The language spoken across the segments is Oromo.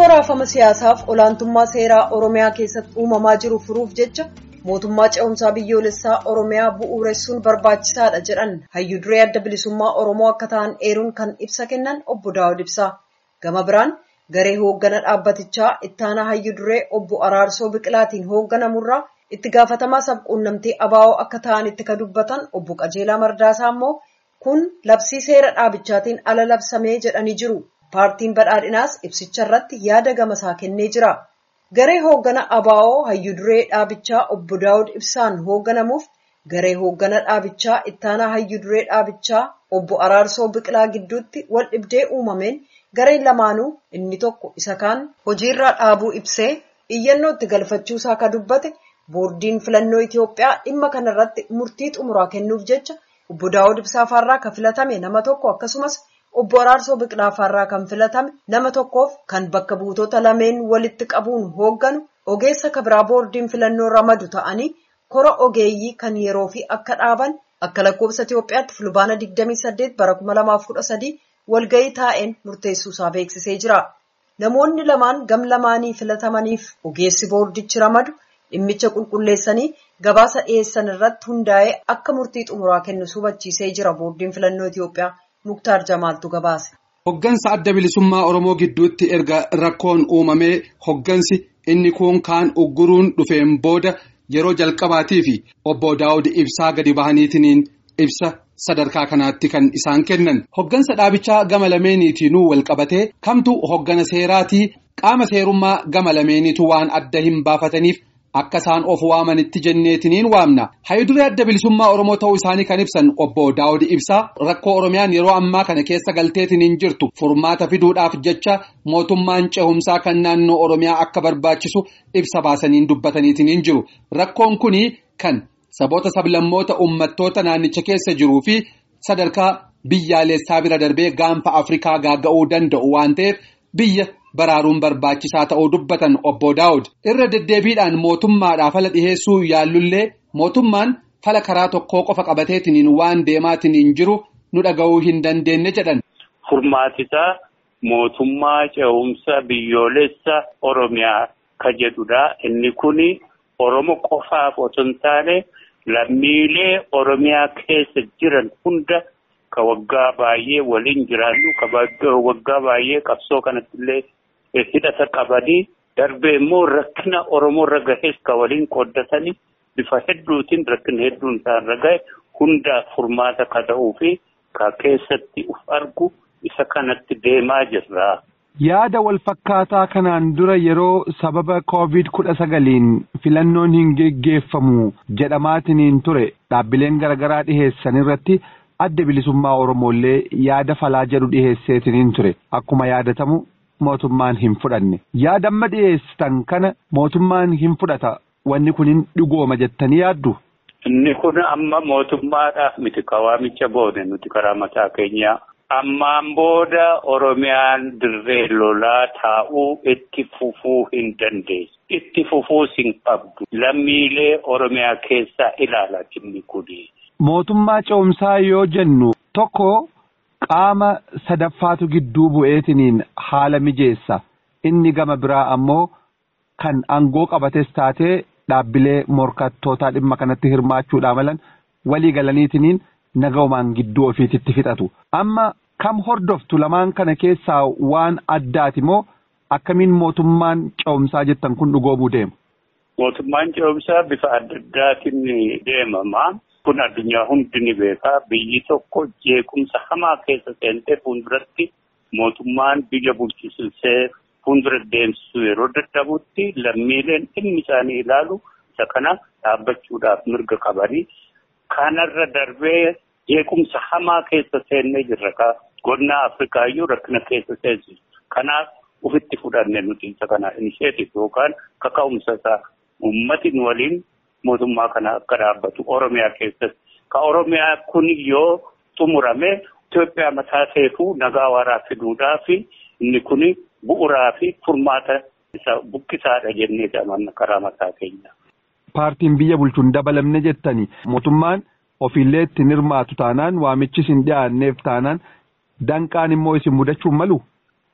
Rakkoo raafama siyaasaaf olaantummaa seeraa Oromiyaa keessatti uumamaa jiru furuuf jecha mootummaa ce'umsaa biyyoolessaa Oromiyaa bu'uuressuun barbaachisaadha jedhan hayyuu duree adda bilisummaa Oromoo akka ta'an eeruun kan ibsa kennan obbo Daawud Ibsaa. Gama biraan garee hooggana dhaabbatichaa ittaanaa hayyuu duree obbo Araarsoo Biqilaatiin hoogganamurraa itti gaafatamaa sabquunnamtii ABO akka ta'anitti ka dubbatan obbo Qajeelaa Mardaasaa immoo kun labsii seera dhaabichaatiin ala labsamee jedhanii jiru. Paartiin badhaadhinaas ibsicha irratti yaada gamasaa kennee jira. Garee hooggana ABO hayyuu duree dhaabichaa obbo Daawud Ibsaan hoogganamuuf garee hooggana dhaabichaa ittaanaa hayyuu duree dhaabichaa obbo Araarsoo Biqilaa gidduutti wal dhibdee uumameen gareen lamaanuu inni tokko isa kaan hojiirraa dhaabuu ibsee iyyannoo itti galfachuusaa ka dubbate boordiin filannoo Itiyoophiyaa dhimma kanarratti murtii xumuraa kennuuf jecha obbo Daawud Ibsaa faarraa kan filatame nama tokko akkasumas obbo Araarsoo Biqilaa faarraa kan filatame nama tokkoof kan bakka buutota lameen walitti qabuun hoogganu ogeessa kabiraa boordiin filannoo ramadu ta'anii kora ogeeyyii kan yeroo fi akka dhaaban akka lakkoofsa Itiyoophiyaatti fulbaana 28 bara 2013 walgahii taa'een murteessuusaa beeksisee jira. Namoonni lamaan gam lamaanii filatamaniif ogeessi boordichi ramadu dhimmicha qulqulleessanii gabaasa dhiyeessan irratti hundaa'ee akka murtii xumuraa kennu hubachiisee jira boordiin filannoo Itiyoophiyaa. Muktaar Jamaaltu gabaase. Hoggansa adda bilisummaa Oromoo gidduutti erga rakkoon uumamee hoggansi inni kun kaan ugguruun dhufeen booda yeroo jalqabaatii fi obbo Daawud Ibsaa gadi bahaniitiin ibsa sadarkaa kanaatti kan isaan kennan. Hoggansa dhaabichaa gama lameeniitiinuu walqabatee kamtu hoggana seeraatii qaama seerummaa gama lameeniitu waan adda hin baafataniif akka isaan of waamanitti jenneetiniin waamna. Hayyuu duree adda bilisummaa Oromoo ta'uu isaanii kan ibsan obbo Daawud Ibsaa rakkoo Oromiyaan yeroo ammaa kana keessa galteetiniin jirtu furmaata fiduudhaaf jecha mootummaan ce'umsaa kan naannoo Oromiyaa akka barbaachisu ibsa baasaniin dubbataniitiniin jiru. Rakkoon kuni kan saboota sablammoota uummattoota naannicha keessa jiruu fi sadarkaa biyyaalessaa bira darbee gaanfa Afrikaa gaaga'uu danda'u waan ta'eef biyya baraaruun barbaachisaa ta'uu dubbatan obbo Daawud irra deddeebiidhaan mootummaadhaaf fala dhiheessuu yaallullee mootummaan fala karaa tokkoo qofa qabateetiniin waan deemaatiniin jiru nu dhaga'uu hin dandeenye jedhan. Furmaatisaa mootummaa ce'umsa biyyoolessa Oromiyaa ka jedhudha. Inni kuni Oromo qofaaf otoo hin taane lammiilee Oromiyaa keessa jiran hunda ka waggaa baay'ee waliin jiraannu ka waggaa baay'ee qabsoo kanattillee hidhata qabanii darbee immoo rakkina Oromoo irra gahees ka waliin qooddatanii bifa hedduutiin rakkina hedduun isaan irra gahe hundaaf furmaata ka ta'uu fi ka keessatti uf argu isa kanatti deemaa jirra. Yaada wal fakkaataa kanaan dura yeroo sababa COVID-19 filannoon hin geggeeffamu jedhamaatiniin ture dhaabbileen garaagaraa dhiheessan irratti adda bilisummaa Oromoollee yaada falaa jedhu dhiheesseetiniin ture akkuma yaadatamu mootummaan hin fudhanne. Yaada amma dhiheessitan kana mootummaan hin fudhata wanni kun hin dhugooma jettanii yaaddu? Inni kun amma mootummaadhaaf miti kawaamicha boone nuti karaa mataa keenyaa. Ammaan booda Oromiyaan dirree lolaa taa'uu itti fufuu hin dandeessu. Itti fufuus hin qabdu. Lammiilee Oromiyaa keessaa ilaala inni kuni. Mootummaa ce'umsaa yoo jennu tokko qaama sadaffaatu gidduu bu'eetiniin haala mijeessa. Inni gama biraa ammoo kan aangoo qabates taatee dhaabbilee morkattootaa dhimma kanatti hirmaachuudhaan malan walii galaniitiniin nagaumaan gidduu ofiititti fixatu. Amma kam hordoftu lamaan kana keessaa waan addaati moo akkamiin mootummaan ce'umsaa jettan kun dhugoomuu deema? Mootummaan ce'umsaa bifa adda addaatiin deemama. Kun addunyaa hundi ni beekaa. Biyyi tokko jeequmsa hamaa keessa seentee fuulduratti mootummaan biyya bulchisiisee fuuldura deemsisu yeroo dadhabutti lammiileen dhimmi isaanii ilaalu isa kana dhaabbachuudhaaf mirga qabanii. Kanarra darbee jeequmsa hamaa keessa seennee jirra. Godina Afrikaa iyyuu rakkina keessa seensisu. Kanaaf ofitti fudhanne nuti isa kana inisheetiif yookaan kaka'umsa isaa uummatiin waliin mootummaa kana akka dhaabbatu Oromiyaa keessatti. Ka Oromiyaa kun yoo xumurame Itoophiyaa mataa seefuu nagaa waaraa fiduudhaa fi inni kun bu'uuraa fi furmaata isa buqqisaadha jennee amanna karaa mataa keenya. Paartiin biyya bulchuun dabalamne jettanii mootummaan ofiillee ittiin hirmaatu taanaan waamichis hin dhiyaanneef taanaan danqaan immoo isin mudachuun malu?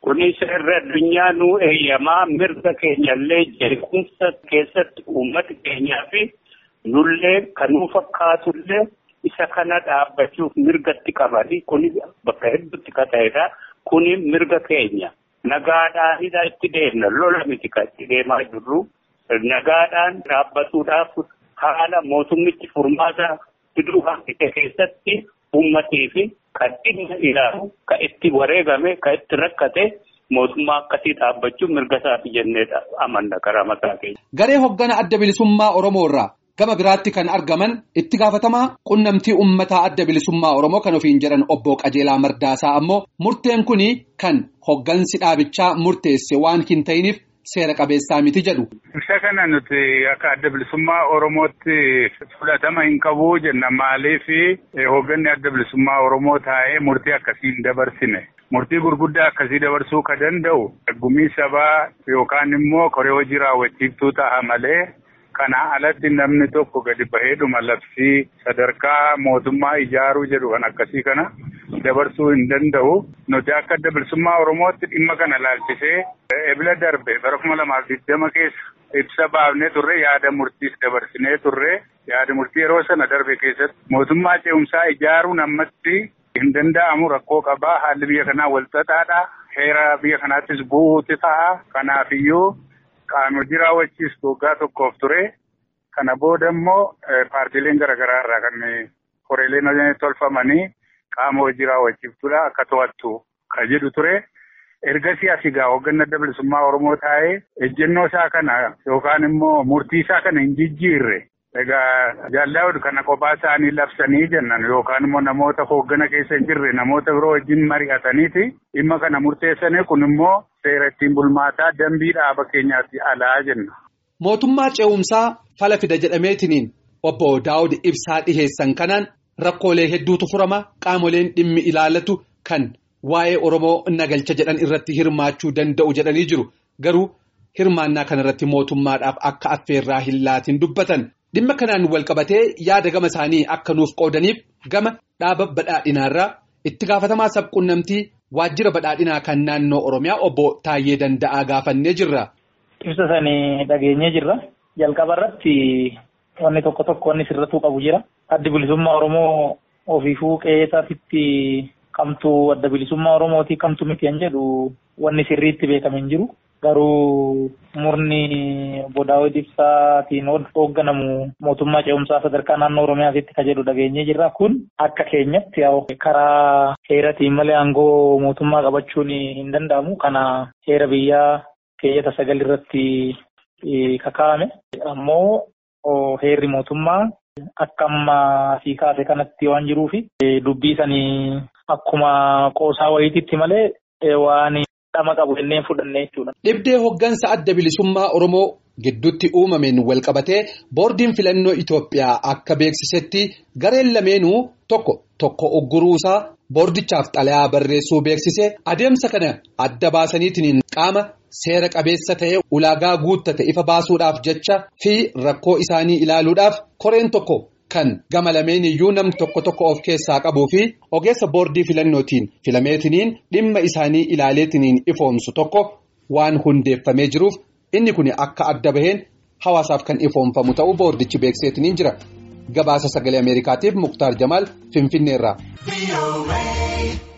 Kunis irra addunyaa nuu eeyyamaa mirga keenyallee jeequmsa keessatti uummata keenyaa fi nullee kanuu fakkaatullee isa kana dhaabbachuuf mirgatti qabanii kuni bakka hedduutti kata'edha. Kuni mirga keenya. Nagaadhaan itti deemna lola miti kan itti deemaa jirru. Nagaadhaan dhaabbatuudhaaf haala mootummichi furmaata fiduu haqite keessatti uummatii fi kan dhimma ilaalu kan itti wareegame kan itti rakkate mootummaa akkasii dhaabbachuun mirga isaati jennee amanna karaa mataa keenya. Garee hoggana adda bilisummaa Oromoo irraa gama biraatti kan argaman itti gaafatamaa qunnamtii uummataa adda bilisummaa Oromoo kan ofiin jedhan obbo Qajeelaa Mardaasaa ammoo murteen kuni kan hoggansi dhaabichaa murteesse waan hin ta'iniif seera qabeessaa miti jedhu. Isa kana nuti akka adda bilisummaa Oromootti fudhatama hin qabu jenna maaliif hogganni adda bilisummaa Oromoo taa'ee murtii akkasii hin dabarsine. Murtii gurguddaa akkasii dabarsuu ka danda'u gumii sabaa yookaan immoo koree hojii raawwachiiftuu ta'a malee kana alatti namni tokko gadi baheedhuma labsii sadarkaa mootummaa ijaaruu jedhu kan akkasii kana dabarsuu hin danda'u. Nuti akka adda bilisummaa Oromootti dhimma kana laalchisee ebila darbe bara 2020 keessa ibsa baafnee turre yaada murtiis dabarsinee turre yaada murtii yeroo sana darbe keessatti mootummaa ce'umsaa ijaaruun ammatti hin danda'amu rakkoo qabaa haalli biyya kanaa wal xaxaadha heera biyya kanaattis bu'uuti ta'a kanaafiyyuu qaama hojii raawwachiiftu waggaa tokkoof ture kana booda immoo paartiileen garaagaraa irraa kan koreeleen tolfamanii qaama hojii raawwachiiftuudha akka to'attu kan jedhu ture. Ergasii asigaa hogganni adda bilisummaa Oromoo taa'ee ejjennoo isaa kana yookaan immoo murtii isaa kana hin jijjiirre. Egaa jaalala kana kophaa isaanii labsanii jennan yookaan immoo namoota hoggana keessa hin jirre namoota biroo wajjin mari'ataniiti dhimma kana murteessanii kun immoo seera ittiin bulmaataa dambii dhaaba keenyaatti alaa jenna. Mootummaa ce'umsaa fala fida jedhameetiniin obbo Daawud ibsaa dhiheessan kanaan rakkoolee hedduutu furama qaamoleen dhimmi ilaalatu kan waa'ee Oromoo nagalcha jedhan irratti hirmaachuu danda'u jedhanii jiru. Garuu hirmaannaa kanarratti mootummaadhaaf akka affeerraa hin laatiin dubbatan. Dhimma kanaan wal qabatee yaada gama isaanii akka nuuf qoodaniif gama dhaaba badhaadhinaarraa itti gaafatamaa sabquunnamtii waajjira badhaadhinaa kan naannoo Oromiyaa obbo Taayyee Danda'aa gaafannee jirra. Ibsa isaanii dhageenyee jirra. Jalqaba irratti wanni tokko wanni sirratuu qabu jira. Addi bilisummaa Oromoo ofiifuu qe'eesaatitti kamtu adda bilisummaa Oromootii kamtu miti kan jedhu wanni sirriitti beekame hin jiru. Garuu murni obbo Daawud Ibsaatiin hoogganamu mootummaa ce'umsaa sadarkaa naannoo Oromiyaatti kan jedhu dhageenyee jirra. Kun akka keenyatti karaa heeratiin malee aangoo mootummaa qabachuun hin danda'amu. Kana heera biyyaa keeyyata 9 irratti kakaa'ame. Ammoo heerri mootummaa akka amma sii kaase kanatti waan jiruufi dubbii sanii akkuma qoosaa wayiititti malee waan dhama qabu jennee fudhannee jechuudha. Dhibdee hoggansa adda bilisummaa Oromoo gidduutti uumameen wal qabatee boordiin filannoo Itoophiyaa akka beeksisetti gareen lameenuu tokko ogguruusaa boordichaaf xalayaa barreessuu beeksise adeemsa kana adda baasaniitiin qaama seera qabeessa ta'e ulaagaa guuttate ifa baasuudhaaf jecha fi rakkoo isaanii ilaaluudhaaf koreen tokko kan gama lameen iyyuu nam tokko of keessaa qabuu fi ogeessa boordii filannootiin filameetiniin dhimma isaanii ilaaleetiniin ifoomsu tokko waan hundeeffamee jiruuf inni kun akka adda baheen hawaasaaf kan ifoomfamu ta'uu boordichi beekseetiniin jira. Gabaasa sagalee Ameerikaatiif Muktaar Jamaal Finfinneerraa.